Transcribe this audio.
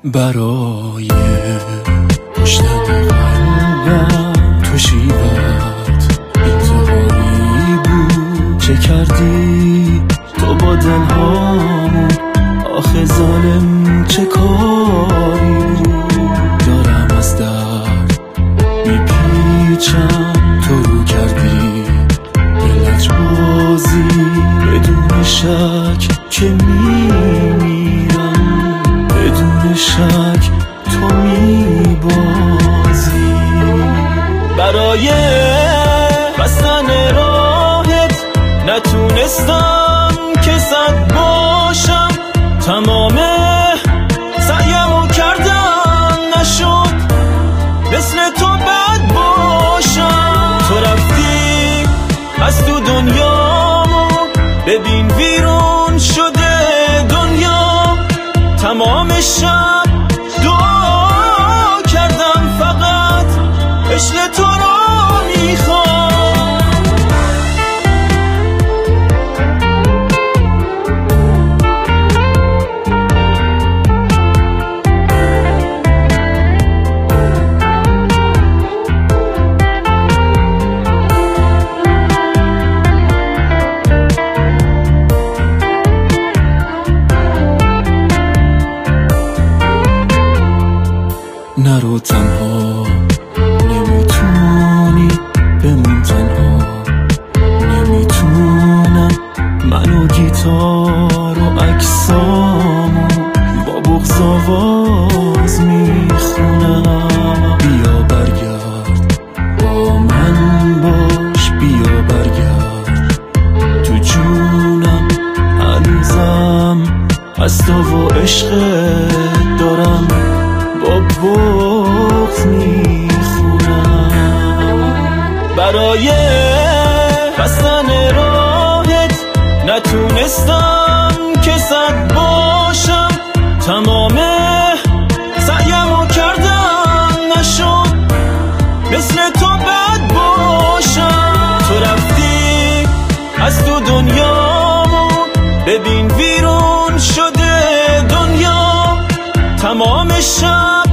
برای کشتن قلبم تو شیوت انتحاری بود. چه کردی تو با دلهامون؟ آخه ظالم چه کاری بود؟ دارم از درد میپیچم، تو رو کردی به لجبازی بدون شک که میمیرم، بدون شک تو میبازی. برای بستن راهت نتونستم که صد باشم، تمام سعیمو کردم نشد مثل تو بد باشم. تو رفتی از تو دنیامو، ببین ویرون شده دنیا. تمام شب دعا کردم فقط عشق تو رو میخوام. نرو تنها، نمیتونی بمون تنها. نمیتونم من و گیتار و عکسامو با بغض آواز میخونم. بیا برگرد با من باش، بیا برگرد تو جونم. هنوزم از تو و عشقت دارم با بغض میخونم. برای بستن راهت نتونستم که صد باشم، تمام سعیمو کردم نشد مثل تو بد باشم. تو رفتی از تو دنیامو، ببین ویرون شده دنیا. تمام شب